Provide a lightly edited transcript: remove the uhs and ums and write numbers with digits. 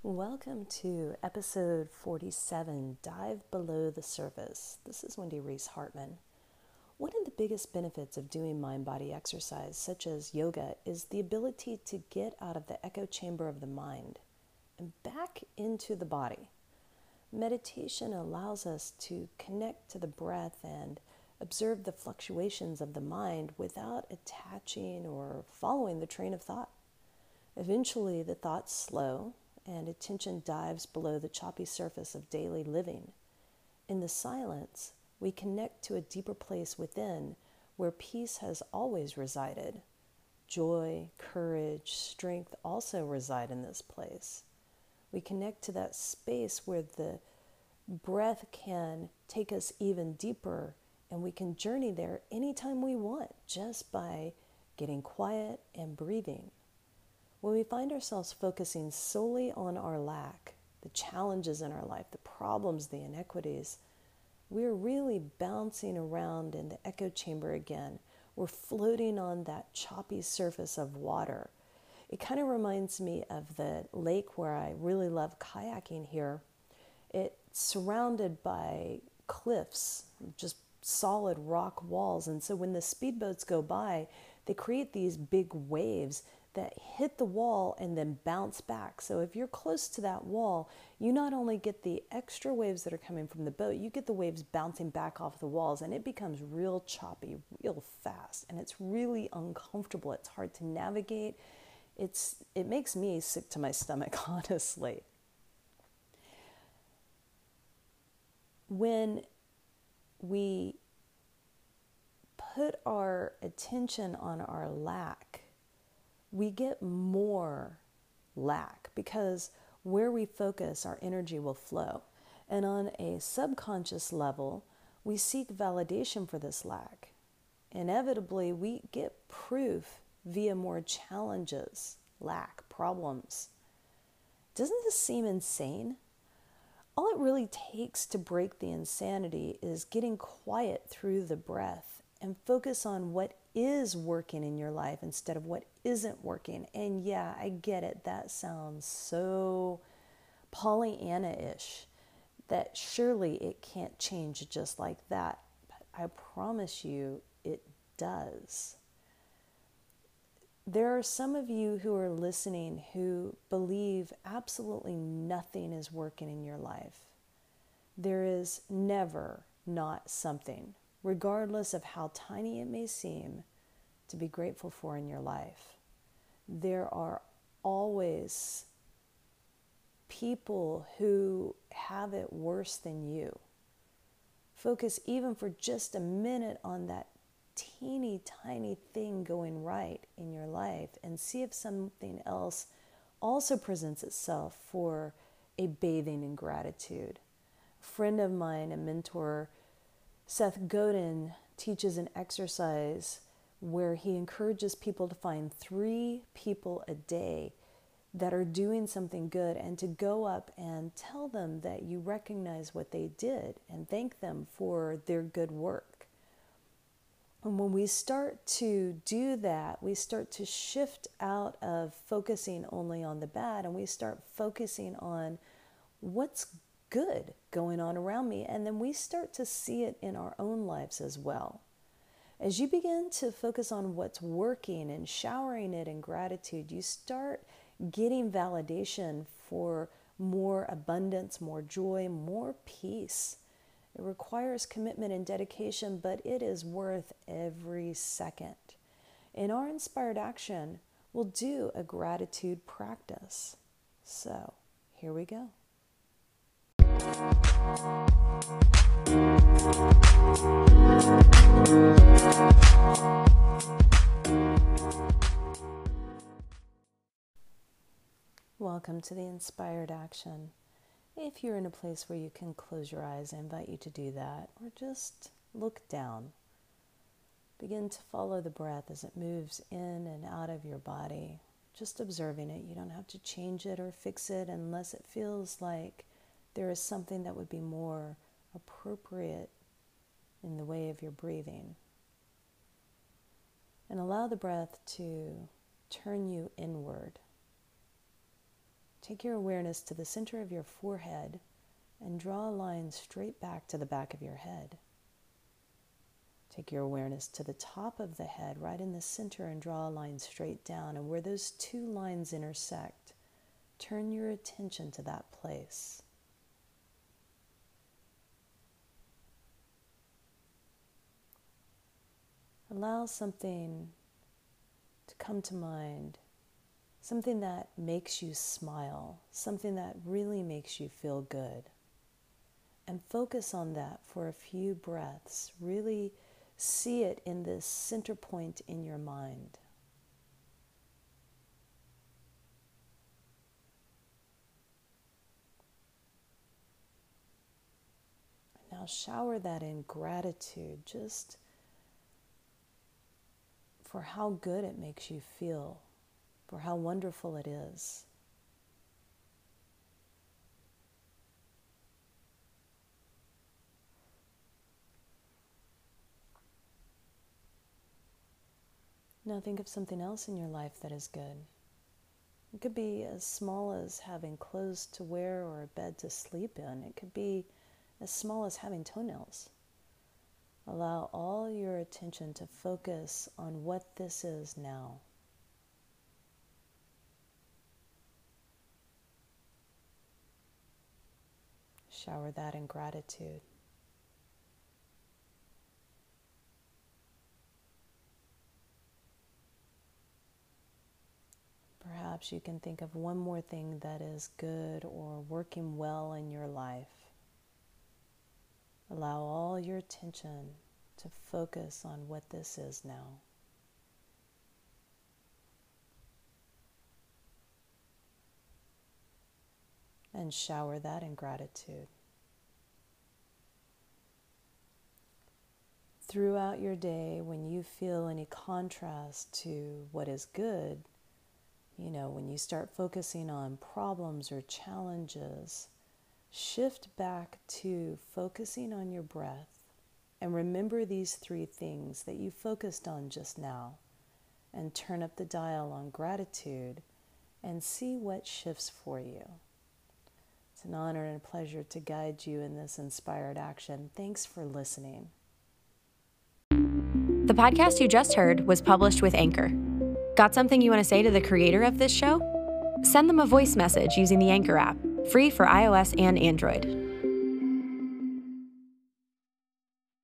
Welcome to episode 47, Dive Below the Surface. This is Wendy Reese Hartman. One of the biggest benefits of doing mind-body exercise, such as yoga, is the ability to get out of the echo chamber of the mind and back into the body. Meditation allows us to connect to the breath and observe the fluctuations of the mind without attaching or following the train of thought. Eventually, the thoughts slow and attention dives below the choppy surface of daily living. In the silence, we connect to a deeper place within where peace has always resided. Joy, courage, strength also reside in this place. We connect to that space where the breath can take us even deeper, and we can journey there anytime we want just by getting quiet and breathing. When we find ourselves focusing solely on our lack, the challenges in our life, the problems, the inequities, we're really bouncing around in the echo chamber again. We're floating on that choppy surface of water. It kind of reminds me of the lake where I really love kayaking here. It's surrounded by cliffs, just solid rock walls. And so when the speedboats go by, they create these big waves that hit the wall and then bounce back. So if you're close to that wall, you not only get the extra waves that are coming from the boat, you get the waves bouncing back off the walls, and it becomes real choppy, real fast, and it's really uncomfortable. It's hard to navigate. It makes me sick to my stomach, honestly. When we put our attention on our lack, we get more lack, because where we focus, our energy will flow. And on a subconscious level, we seek validation for this lack. Inevitably, we get proof via more challenges, lack, problems. Doesn't this seem insane? All it really takes to break the insanity is getting quiet through the breath and focus on what is working in your life instead of what isn't working. And yeah, I get it. That sounds so Pollyanna-ish, that surely it can't change just like that. But I promise you it does. There are some of you who are listening who believe absolutely nothing is working in your life. There is never not something, regardless of how tiny it may seem, to be grateful for in your life. There are always people who have it worse than you. Focus even for just a minute on that teeny tiny thing going right in your life and see if something else also presents itself for a bathing in gratitude. A friend of mine, a mentor, Seth Godin, teaches an exercise where he encourages people to find 3 people a day that are doing something good and to go up and tell them that you recognize what they did and thank them for their good work. And when we start to do that, we start to shift out of focusing only on the bad, and we start focusing on what's good going on around me, and then we start to see it in our own lives as well. As you begin to focus on what's working and showering it in gratitude, you start getting validation for more abundance, more joy, more peace. It requires commitment and dedication, but it is worth every second. In our Inspired Action, we'll do a gratitude practice. So, here we go. Welcome to the Inspired Action. If you're in a place where you can close your eyes, I invite you to do that, or just look down. Begin to follow the breath as it moves in and out of your body, just observing it. You don't have to change it or fix it unless it feels like there is something that would be more appropriate in the way of your breathing. And allow the breath to turn you inward, Take your awareness to the center of your forehead and draw a line straight back to the back of your head. Take your awareness to the top of the head, right in the center, and draw a line straight down. And where those two lines intersect, turn your attention to that place. Allow something to come to mind, something that makes you smile, something that really makes you feel good. And focus on that for a few breaths. Really see it in this center point in your mind. Now shower that in gratitude, just for how good it makes you feel, for how wonderful it is. Now think of something else in your life that is good. It could be as small as having clothes to wear or a bed to sleep in. It could be as small as having toenails. Allow all your attention to focus on what this is now. Shower that in gratitude. Perhaps you can think of one more thing that is good or working well in your life. Allow all your attention to focus on what this is now. And shower that in gratitude. Throughout your day, when you feel any contrast to what is good, when you start focusing on problems or challenges, shift back to focusing on your breath and remember these three things that you focused on just now, and turn up the dial on gratitude and see what shifts for you. It's an honor and a pleasure to guide you in this inspired action. Thanks for listening. The podcast you just heard was published with Anchor. Got something you want to say to the creator of this show? Send them a voice message using the Anchor app, free for iOS and Android.